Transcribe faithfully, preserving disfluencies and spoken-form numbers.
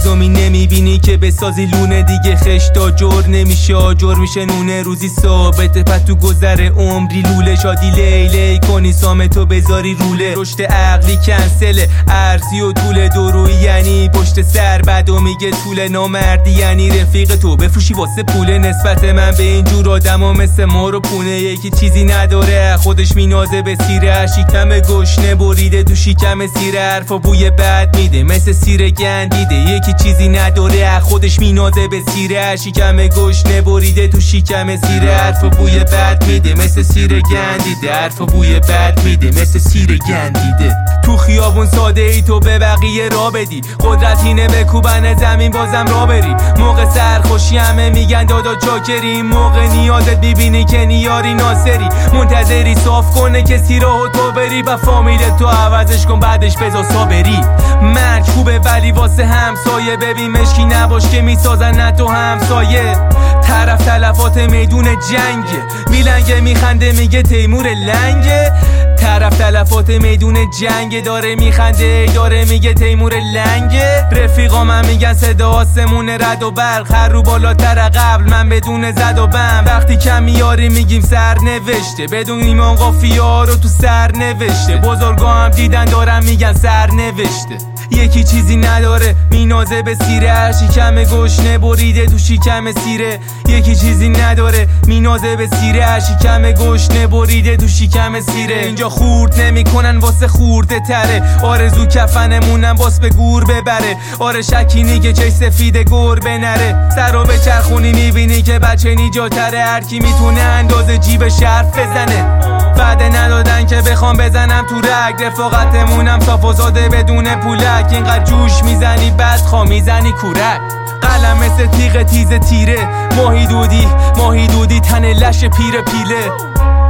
هفتمی نمیبینی که بسازی لونه دیگه خشتا جور نمیشه آجر میشه نونه روزی ثابته پس تو گذر عمری لوله شادی لیلی کنی سامتو بذاری روله رشد عقلی کنسله ارزی و طول دروی یعنی پشت سر بعد و میگه طول نامردی یعنی رفیق تو بفروشی واسه پوله نسبت من به اینجور آدم ها مثل ما رو پونه یکی چیزی نداره خودش مینازه به سیره شکم گشنه بریده تو شکم سیره حرفا بوی بد میده مثل سیره گندیده یکی چیزی نداره خودش مینازه به سیره شکم گشنه بریده تو شکم سیره حرفا بوی بد میده مثل سیره گندیده حرفا بوی بد میده مثل سیره گندیده تو خیابون ساده ای تو به بقیه را بدی قدرت اینه بکوبن زمین بازم را بری موقع سرخوشی همه میگن دادا چاکری موقع نیازت میبینی که نیاری ناصری منتظری صاف کنه کسی راهو تو بری با فامیل تو عوضش کن بعدش بذار صابری مرگ خوبه ولی واسه همسایه ببین مشکی نباش که میسازن نه تو همسایه طرف تلفات میدون جنگه میلنگه میخنده میگه تیمور لنگه طرف تلفات میدون جنگ داره میخنده داره میگه تیمور لنگه رفیقا من میگن صدا آسمون رد و برق هر رو بالاتر قبل من بدون زد و بم وقتی کم میاری میگیم سر نوشته بدون ایمان قافیا رو تو سر نوشته بزرگا هم دیدن دارن میگن سر نوشته یکی چیزی نداره مینازه به سیره شکم گشنه بریده تو شکم سیره یکی چیزی نداره مینازه به سیره شکم گشنه بریده تو شکم سیره اینجا خورد نمیکنن واسه خورده تره آرزو کفنمونم باس به گور ببره آره شکینی که چش سفید گور بنره سر رو به چرخونی میبینی که بچه نیجاتره هر کی میتونه اندازه جیب شرف بزنه وعده ندادن که بخوام بزنم تو رگ رفاقتمونم صاف و ساده بدون پولک اینقدر جوش میزنی بعد خوا میزنی کورک قلم مثل تیغ تیز تیره ماهی دودی ماهی دودی تن لش پیر پیله